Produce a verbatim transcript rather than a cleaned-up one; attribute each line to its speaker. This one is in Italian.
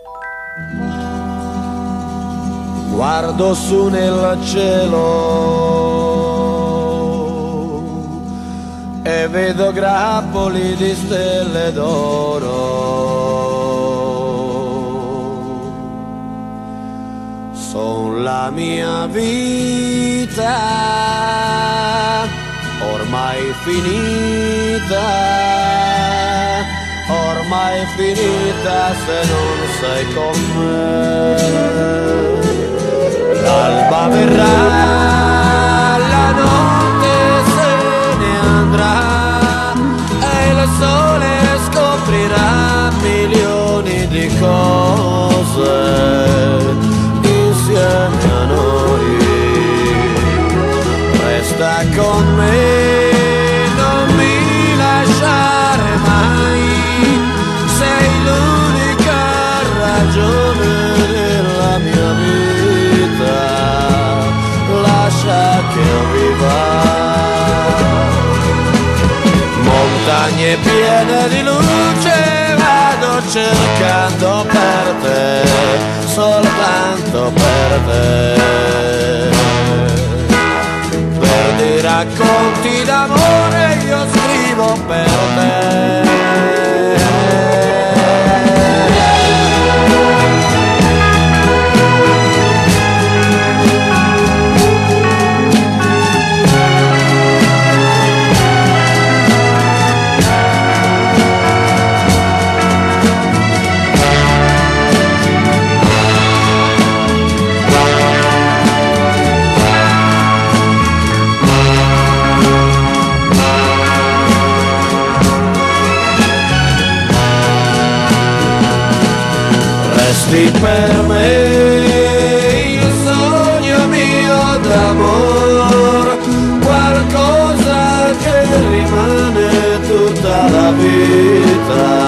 Speaker 1: Guardo su nel cielo e vedo grappoli di stelle d'oro. Son la mia vita ormai finita, ormai finita se non sei con me. L'alba verrà, la notte se ne andrà e il sole scoprirà milioni di cose insieme a noi. Resta con me, non mi lasciare mai, sei l'unica ragione della mia vita, lascia che io viva. Montagne piene di luce vado cercando per te, soltanto per te. Per dei racconti d'amore io scrivo per te. Resti per me il sogno mio d'amor, qualcosa che rimane tutta la vita.